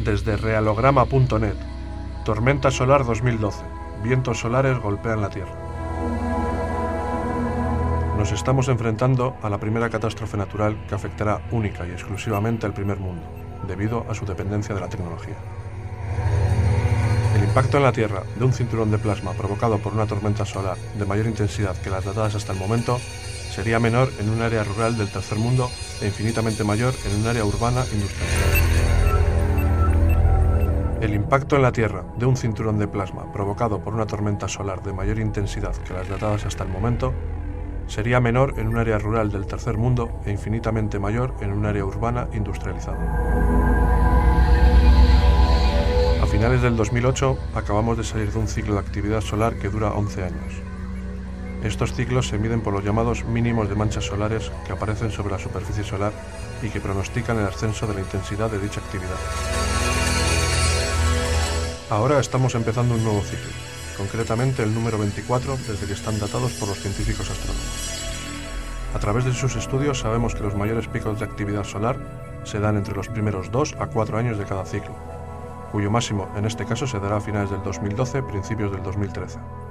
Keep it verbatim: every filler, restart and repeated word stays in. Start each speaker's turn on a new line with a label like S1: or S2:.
S1: Desde realograma punto net. Tormenta solar dos mil doce. Vientos solares golpean la Tierra. Nos estamos enfrentando a la primera catástrofe natural que afectará única y exclusivamente al primer mundo, debido a su dependencia de la tecnología. El impacto en la Tierra de un cinturón de plasma provocado por una tormenta solar de mayor intensidad que las datadas hasta el momento sería menor en un área rural del tercer mundo e infinitamente mayor en un área urbana industrializada. El impacto en la Tierra de un cinturón de plasma provocado por una tormenta solar de mayor intensidad que las datadas hasta el momento sería menor en un área rural del tercer mundo e infinitamente mayor en un área urbana industrializada. A finales del dos mil ocho acabamos de salir de un ciclo de actividad solar que dura once años. Estos ciclos se miden por los llamados mínimos de manchas solares que aparecen sobre la superficie solar y que pronostican el ascenso de la intensidad de dicha actividad. Ahora estamos empezando un nuevo ciclo, concretamente el número veinticuatro desde que están datados por los científicos astrónomos. A través de sus estudios sabemos que los mayores picos de actividad solar se dan entre los primeros dos a cuatro años de cada ciclo, cuyo máximo en este caso se dará a finales del dos mil doce, principios del dos mil trece.